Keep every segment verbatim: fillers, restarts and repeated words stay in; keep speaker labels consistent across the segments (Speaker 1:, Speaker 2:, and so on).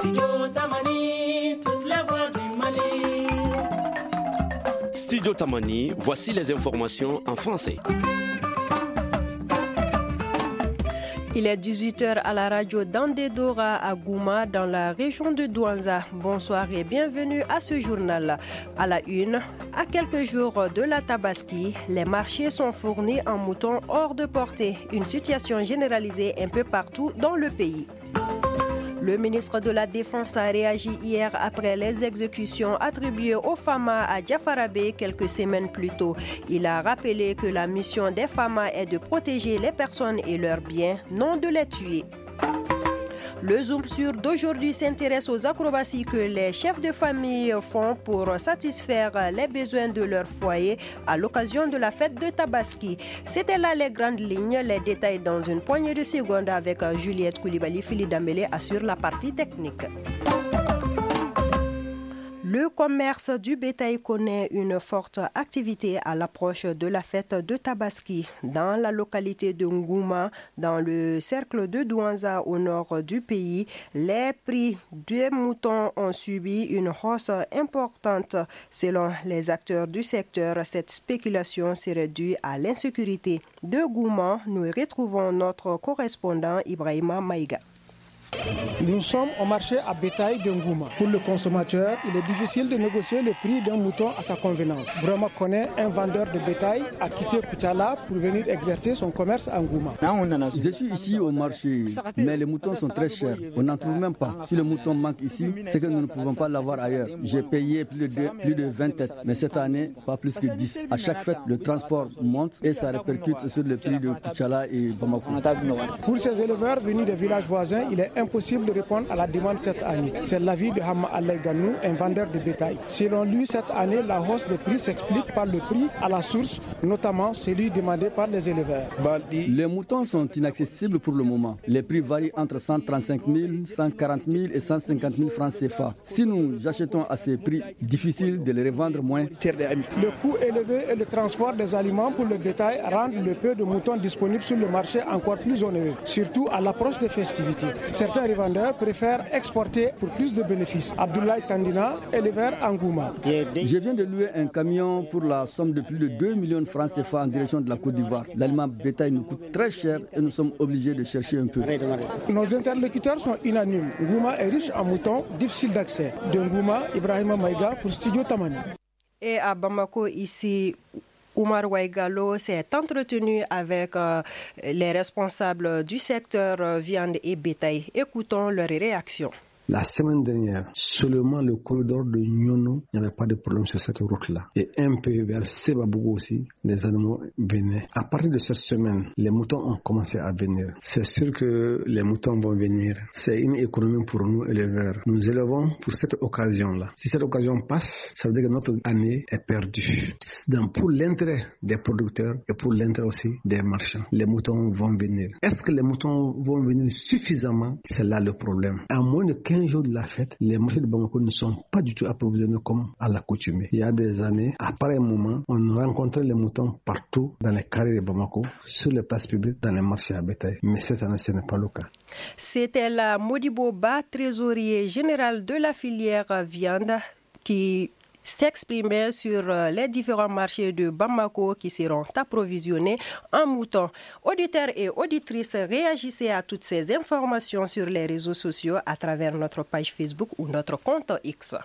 Speaker 1: Studio Tamani, toute la voix du Mali.
Speaker 2: Studio Tamani, voici les informations en français.
Speaker 3: Il est dix-huit heures à la radio d'Andedora à Gouma dans la région de Douanza. Bonsoir et bienvenue à ce journal. À la une, à quelques jours de la Tabaski, les marchés sont fournis en moutons hors de portée. Une situation généralisée un peu partout dans le pays. Le ministre de la Défense a réagi hier après les exécutions attribuées aux Fama à Djafarabé quelques semaines plus tôt. Il a rappelé que la mission des Fama est de protéger les personnes et leurs biens, non de les tuer. Le Zoom sur d'aujourd'hui s'intéresse aux acrobaties que les chefs de famille font pour satisfaire les besoins de leur foyer à l'occasion de la fête de Tabaski. C'était là les grandes lignes, les détails dans une poignée de secondes avec Juliette Koulibaly. Philippe Dambélé assure la partie technique. Le commerce du bétail connaît une forte activité à l'approche de la fête de Tabaski. Dans la localité de Ngouma, dans le cercle de Douanza au nord du pays, les prix des moutons ont subi une hausse importante. Selon les acteurs du secteur, cette spéculation serait due à l'insécurité. De Ngouma, nous retrouvons notre correspondant Ibrahima Maïga.
Speaker 4: Nous sommes au marché à bétail de Ngouma. Pour le consommateur, il est difficile de négocier le prix d'un mouton à sa convenance. Brahma connaît un vendeur de bétail a quitté Koutchala pour venir exercer son commerce à Ngouma.
Speaker 5: Je suis ici au marché, mais les moutons sont très chers. On n'en trouve même pas. Si le mouton manque ici, c'est que nous ne pouvons pas l'avoir ailleurs. J'ai payé plus de, plus de vingt têtes, mais cette année, pas plus que dix. À chaque fête, le transport monte et ça répercute sur le prix de Koutchala et Bamako.
Speaker 4: Pour ces éleveurs venus des villages voisins, il est impossible de répondre à la demande cette année. C'est l'avis de Hamma Alay Ganou, un vendeur de bétail. Selon lui, cette année, la hausse des prix s'explique par le prix à la source, notamment celui demandé par les éleveurs.
Speaker 5: Les moutons sont inaccessibles pour le moment. Les prix varient entre cent trente-cinq mille, cent quarante mille et cent cinquante mille francs C F A. Si nous achetons à ces prix, difficile de les revendre moins.
Speaker 4: Le coût élevé et le transport des aliments pour le bétail rendent le peu de moutons disponibles sur le marché encore plus onéreux, surtout à l'approche des festivités. Certains revendeurs préfèrent exporter pour plus de bénéfices. Abdoulaye Tandina, éleveur à Ngouma.
Speaker 5: Je viens de louer un camion pour la somme de plus de deux millions de francs C F A en direction de la Côte d'Ivoire. L'aliment bétail nous coûte très cher et nous sommes obligés de chercher un peu.
Speaker 4: Nos interlocuteurs sont unanimes. Ngouma est riche en moutons, difficile d'accès. De Ngouma, Ibrahima Maïga pour Studio Tamani.
Speaker 3: Et à Bamako, ici, Oumar Ouaigalo s'est entretenu avec euh, les responsables du secteur euh, viande et bétail. Écoutons leurs réactions.
Speaker 6: La semaine dernière, seulement le corridor de Nyono, il n'y avait pas de problème sur cette route-là. Et un peu vers Sebabougou aussi, les animaux venaient. À partir de cette semaine, les moutons ont commencé à venir. C'est sûr que les moutons vont venir. C'est une économie pour nous éleveurs. Nous élevons pour cette occasion-là. Si cette occasion passe, ça veut dire que notre année est perdue. Donc pour l'intérêt des producteurs et pour l'intérêt aussi des marchands, les moutons vont venir. Est-ce que les moutons vont venir suffisamment? C'est là le problème. À moins de quinze jours de la fête, les marchés de Bamako ne sont pas du tout approvisionnés comme à l'accoutumée. Il y a des années, à pareil moment, on rencontrait les moutons partout dans les carrés de Bamako, sur les places publiques, dans les marchés à bétail. Mais cette année, ce n'est pas le cas.
Speaker 3: C'était la Modibo Ba, trésorier général de la filière viande, qui s'exprimer sur les différents marchés de Bamako qui seront approvisionnés en moutons. Auditeurs et auditrices, réagissez à toutes ces informations sur les réseaux sociaux à travers notre page Facebook ou notre compte X.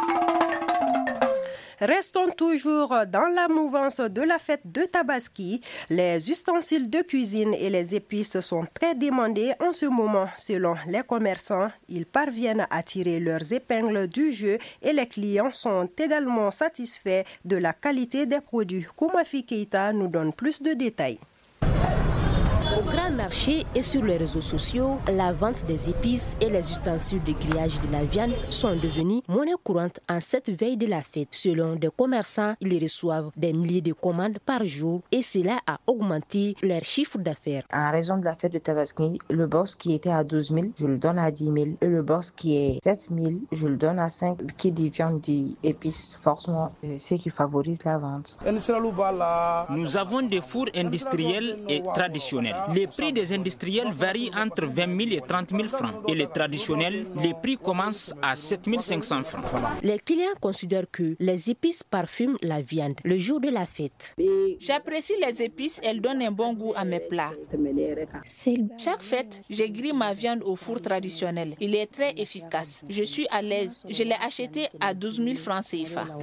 Speaker 3: Restons toujours dans la mouvance de la fête de Tabaski. Les ustensiles de cuisine et les épices sont très demandés en ce moment. Selon les commerçants, ils parviennent à tirer leurs épingles du jeu et les clients sont également satisfaits de la qualité des produits. Koumafi Keita nous donne plus de détails.
Speaker 7: Au grand marché et sur les réseaux sociaux, la vente des épices et les ustensiles de grillage de la viande sont devenus monnaie courante en cette veille de la fête. Selon des commerçants, ils reçoivent des milliers de commandes par jour et cela a augmenté leur chiffre d'affaires.
Speaker 8: En raison de la fête de Tabaski, le boss qui était à douze mille, je le donne à dix mille. Et le boss qui est sept mille, je le donne à cinq. Qui dit viande dit épices, forcément, c'est qui favorise la vente.
Speaker 9: Nous avons des fours industriels et traditionnels. Les prix des industriels varient entre vingt mille et trente mille francs et les traditionnels, les prix commencent à sept mille cinq cents francs.
Speaker 7: Les clients considèrent que les épices parfument la viande le jour de la fête.
Speaker 10: J'apprécie les épices, elles donnent un bon goût à mes plats. Chaque fête, je grille ma viande au four traditionnel. Il est très efficace. Je suis à l'aise. Je l'ai acheté à douze mille francs C F A.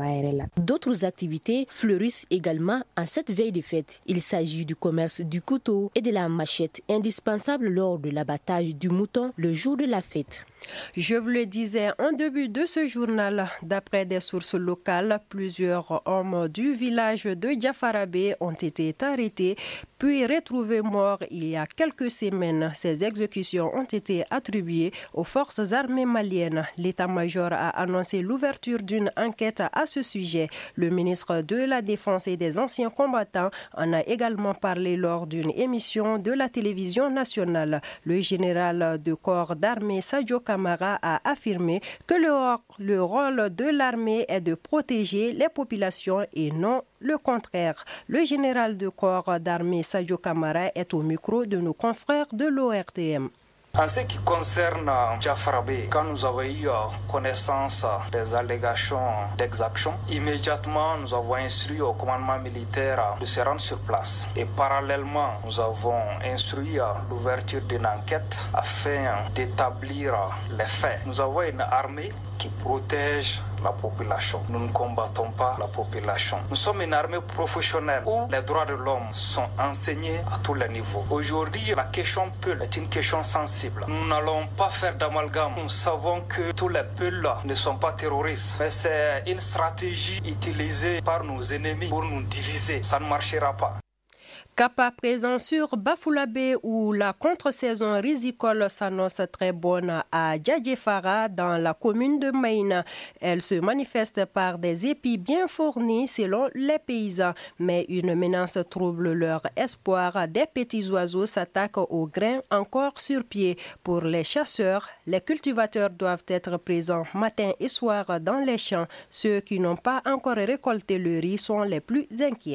Speaker 7: D'autres activités fleurissent également en cette veille de fête. Il s'agit du commerce du couteau et de la machette, indispensable lors de l'abattage du mouton le jour de la fête.
Speaker 3: Je vous le disais en début de ce journal, d'après des sources locales, plusieurs hommes du village de Diafarabé ont été arrêtés puis retrouvés morts il y a quelques semaines. Ces exécutions ont été attribuées aux forces armées maliennes. L'état-major a annoncé l'ouverture d'une enquête à ce sujet. Le ministre de la Défense et des anciens combattants en a également parlé lors d'une émission de la télévision nationale. Le général de corps d'armée Sadio Kamara a affirmé que le, le rôle de l'armée est de protéger les populations et non le contraire. Le général de corps d'armée Sadio Kamara est au micro de nos confrères de l'O R T M.
Speaker 11: En ce qui concerne Diafarabé, quand nous avons eu connaissance des allégations d'exaction, immédiatement nous avons instruit au commandement militaire de se rendre sur place. Et parallèlement, nous avons instruit l'ouverture d'une enquête afin d'établir les faits. Nous avons une armée qui protège la population. Nous ne combattons pas la population. Nous sommes une armée professionnelle où les droits de l'homme sont enseignés à tous les niveaux. Aujourd'hui, la question Peul est une question sensible. Nous n'allons pas faire d'amalgame. Nous savons que tous les Peuls ne sont pas terroristes, mais c'est une stratégie utilisée par nos ennemis pour nous diviser. Ça ne marchera pas.
Speaker 3: Cap à présent sur Bafoulabé où la contre-saison risicole s'annonce très bonne à Djadjefara dans la commune de Maïna. Elle se manifeste par des épis bien fournis selon les paysans. Mais une menace trouble leur espoir. Des petits oiseaux s'attaquent aux grains encore sur pied. Pour les chasseurs, les cultivateurs doivent être présents matin et soir dans les champs. Ceux qui n'ont pas encore récolté le riz sont les plus inquiets.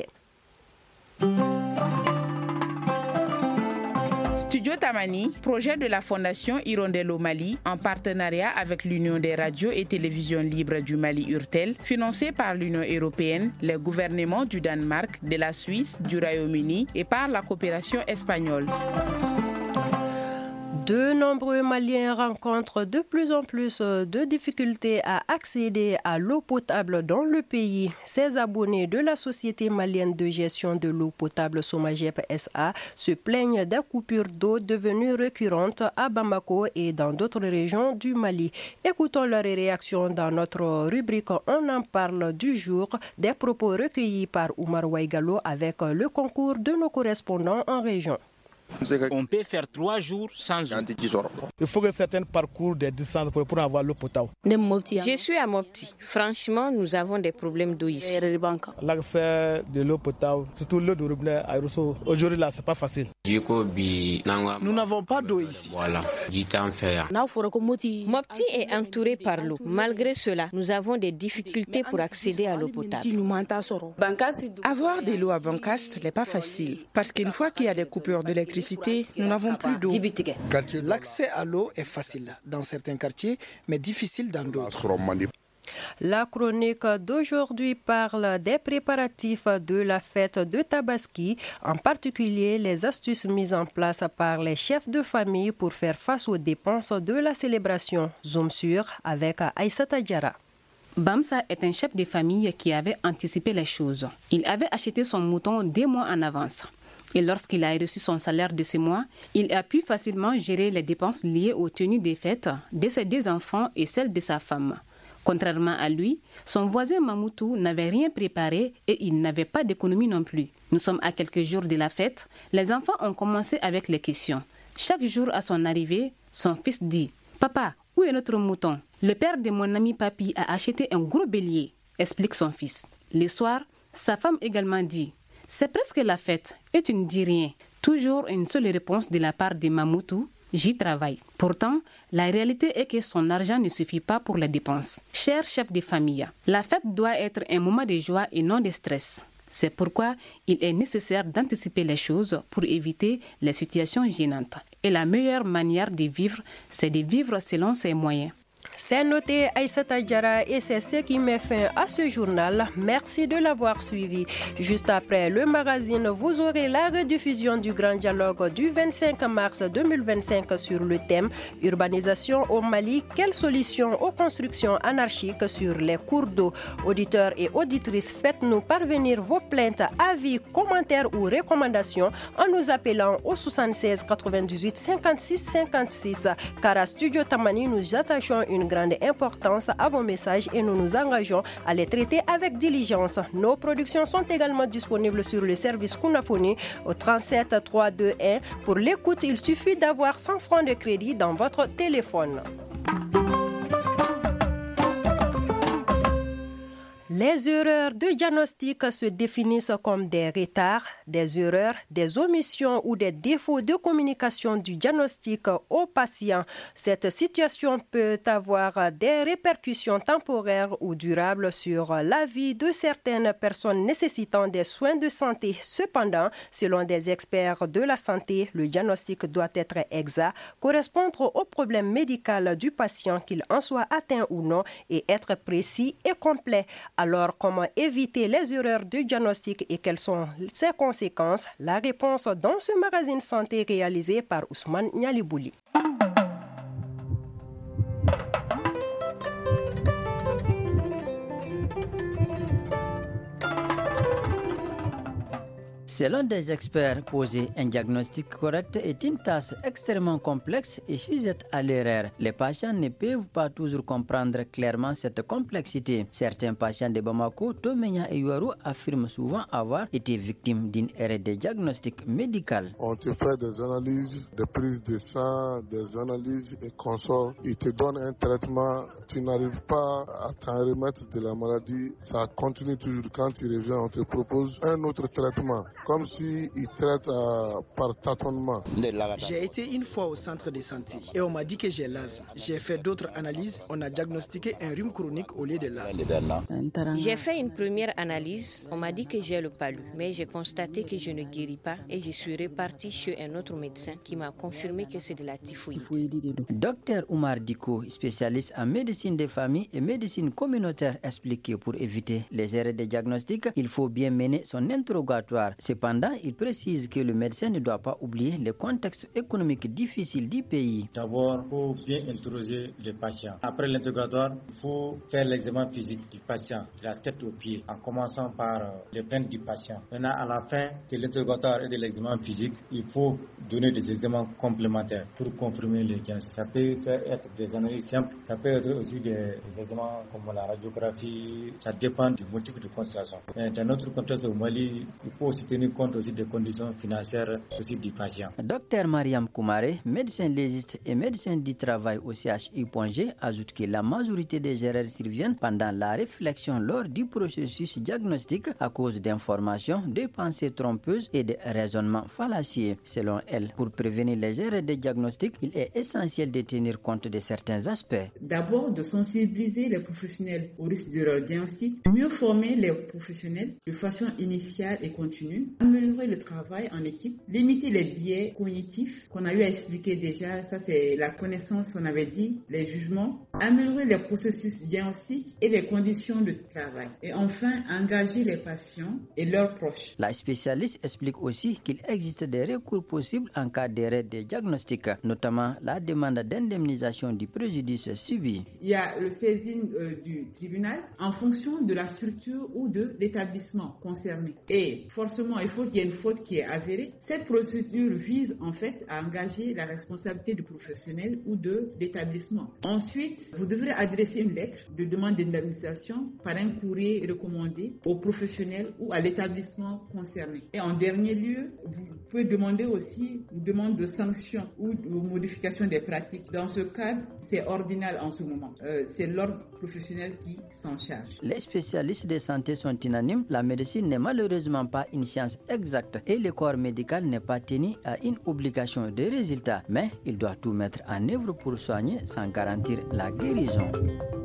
Speaker 10: Studio Tamani, projet de la Fondation Hirondelle au Mali, en partenariat avec l'Union des radios et télévisions libres du Mali Urtel, financé par l'Union européenne, les gouvernements du Danemark, de la Suisse, du Royaume-Uni et par la coopération espagnole.
Speaker 3: De nombreux Maliens rencontrent de plus en plus de difficultés à accéder à l'eau potable dans le pays. Ces abonnés de la Société malienne de gestion de l'eau potable Somagep S A se plaignent des coupures d'eau devenues récurrentes à Bamako et dans d'autres régions du Mali. Écoutons leurs réactions dans notre rubrique On en parle du jour, des propos recueillis par Oumar Ouaigalo avec le concours de nos correspondants en région.
Speaker 9: On peut faire trois jours sans eau.
Speaker 12: Il faut que certains parcourent des distances pour, pour avoir l'eau potable.
Speaker 13: Je suis à Mopti. Franchement, nous avons des problèmes d'eau ici.
Speaker 12: L'accès de l'eau potable, surtout l'eau de robinet à Rousseau, aujourd'hui là, c'est pas facile.
Speaker 14: Nous n'avons pas d'eau ici.
Speaker 13: Mopti est entouré par l'eau. Malgré cela, nous avons des difficultés pour accéder à l'eau potable.
Speaker 15: Avoir de l'eau à Bancast n'est pas facile parce qu'une fois qu'il y a des coupures d'électricité, nous n'avons plus d'eau.
Speaker 14: L'accès à l'eau est facile dans certains quartiers, mais difficile dans d'autres.
Speaker 3: La chronique d'aujourd'hui parle des préparatifs de la fête de Tabaski, en particulier les astuces mises en place par les chefs de famille pour faire face aux dépenses de la célébration. Zoom sur avec Aïssata Diarra.
Speaker 16: Bamsa est un chef de famille qui avait anticipé les choses. Il avait acheté son mouton des mois en avance. Et lorsqu'il a reçu son salaire de ce mois, il a pu facilement gérer les dépenses liées aux tenues des fêtes de ses deux enfants et celles de sa femme. Contrairement à lui, son voisin Mamoutou n'avait rien préparé et il n'avait pas d'économie non plus. Nous sommes à quelques jours de la fête. Les enfants ont commencé avec les questions. Chaque jour à son arrivée, son fils dit « Papa, où est notre mouton ?» Le père de mon ami Papi a acheté un gros bélier, explique son fils. Le soir, sa femme également dit « C'est presque la fête et tu ne dis rien. » Toujours une seule réponse de la part de Mamoutou, « J'y travaille. » Pourtant, la réalité est que son argent ne suffit pas pour les dépenses. Cher chef de famille, la fête doit être un moment de joie et non de stress. C'est pourquoi il est nécessaire d'anticiper les choses pour éviter les situations gênantes. Et la meilleure manière de vivre, c'est de vivre selon ses moyens.
Speaker 3: C'est noté, Aïssata Diarra, et c'est ce qui met fin à ce journal. Merci de l'avoir suivi. Juste après le magazine, vous aurez la rediffusion du grand dialogue du vingt-cinq mars deux mille vingt-cinq sur le thème « Urbanisation au Mali, quelles solutions aux constructions anarchiques sur les cours d'eau ?» Auditeurs et auditrices, faites-nous parvenir vos plaintes, avis, commentaires ou recommandations en nous appelant au soixante-seize quatre-vingt-dix-huit cinquante-six cinquante-six. Car à Studio Tamani, nous attachons une grande importance à vos messages et nous nous engageons à les traiter avec diligence. Nos productions sont également disponibles sur le service Kunafoni au trente-sept trois deux un. Pour l'écoute, il suffit d'avoir cent francs de crédit dans votre téléphone. Les erreurs de diagnostic se définissent comme des retards, des erreurs, des omissions ou des défauts de communication du diagnostic au patient. Cette situation peut avoir des répercussions temporaires ou durables sur la vie de certaines personnes nécessitant des soins de santé. Cependant, selon des experts de la santé, le diagnostic doit être exact, correspondre au problème médical du patient, qu'il en soit atteint ou non, et être précis et complet. Alors, comment éviter les erreurs de diagnostic et quelles sont ses conséquences? La réponse dans ce magazine santé réalisé par Ousmane Nyalibouli.
Speaker 17: Selon des experts, poser un diagnostic correct est une tâche extrêmement complexe et sujette à l'erreur. Les patients ne peuvent pas toujours comprendre clairement cette complexité. Certains patients de Bamako, Tomenya et Yuaru affirment souvent avoir été victimes d'une erreur de diagnostic médical.
Speaker 18: On te fait des analyses, des prises de sang, des analyses et consorts. Ils te donnent un traitement. Tu n'arrives pas à t'en remettre de la maladie. Ça continue toujours. Quand tu reviens, on te propose un autre traitement. Comme s'ils si traitent euh, par tâtonnement.
Speaker 14: J'ai été une fois au centre de santé et on m'a dit que j'ai l'asthme. J'ai fait d'autres analyses. On a diagnostiqué un rhume chronique au lieu de l'asthme.
Speaker 13: J'ai fait une première analyse. On m'a dit que j'ai le palu. Mais j'ai constaté que je ne guéris pas et je suis reparti chez un autre médecin qui m'a confirmé que c'est de la typhoïde.
Speaker 17: Docteur Oumar Diko, spécialiste en médecine des familles et médecine communautaire, explique que pour éviter les erreurs de diagnostic, il faut bien mener son interrogatoire. Cependant, il précise que le médecin ne doit pas oublier le contexte économique difficile du pays.
Speaker 19: D'abord, il faut bien interroger le patient. Après l'interrogatoire, il faut faire l'examen physique du patient, de la tête aux pieds, en commençant par euh, les plaintes du patient. Maintenant, à la fin de l'interrogatoire et de l'examen physique, il faut donner des examens complémentaires pour confirmer les diagnostics. Ça peut être des analyses simples, ça peut être aussi des, des examens comme la radiographie. Ça dépend du motif de consultation. Mais dans notre contexte au Mali, il faut aussi tenir compte aussi des conditions financières aussi du patient.
Speaker 17: Docteur Mariam Koumare, médecin légiste et médecin du travail au C H U.G, ajoute que la majorité des erreurs surviennent pendant la réflexion lors du processus diagnostique à cause d'informations, de pensées trompeuses et de raisonnements fallacieux. Selon elle, pour prévenir les erreurs de diagnostic, il est essentiel de tenir compte de certains aspects.
Speaker 10: D'abord, de sensibiliser les professionnels au risque de leur diagnostic, mieux former les professionnels de façon initiale et continue, améliorer le travail en équipe, limiter les biais cognitifs qu'on a eu à expliquer déjà, ça c'est la connaissance, on avait dit, les jugements, améliorer les processus diagnostiques et les conditions de travail. Et enfin, engager les patients et leurs proches.
Speaker 17: La spécialiste explique aussi qu'il existe des recours possibles en cas d'erreur de diagnostic, notamment la demande d'indemnisation du préjudice subi.
Speaker 10: Il y a le saisine euh, du tribunal en fonction de la structure ou de l'établissement concerné. Et forcément, il faut qu'il y ait une faute qui est avérée. Cette procédure vise en fait à engager la responsabilité du professionnel ou de l'établissement. Ensuite, vous devrez adresser une lettre de demande d'indemnisation par un courrier recommandé au professionnel ou à l'établissement concerné. Et en dernier lieu, vous pouvez demander aussi une demande de sanction ou de modification des pratiques. Dans ce cadre, c'est ordinal en ce moment. Euh, c'est l'ordre professionnel qui s'en charge.
Speaker 17: Les spécialistes de santé sont unanimes. La médecine n'est malheureusement pas une science exacte et le corps médical n'est pas tenu à une obligation de résultat. Mais il doit tout mettre en œuvre pour soigner sans garantir la guérison.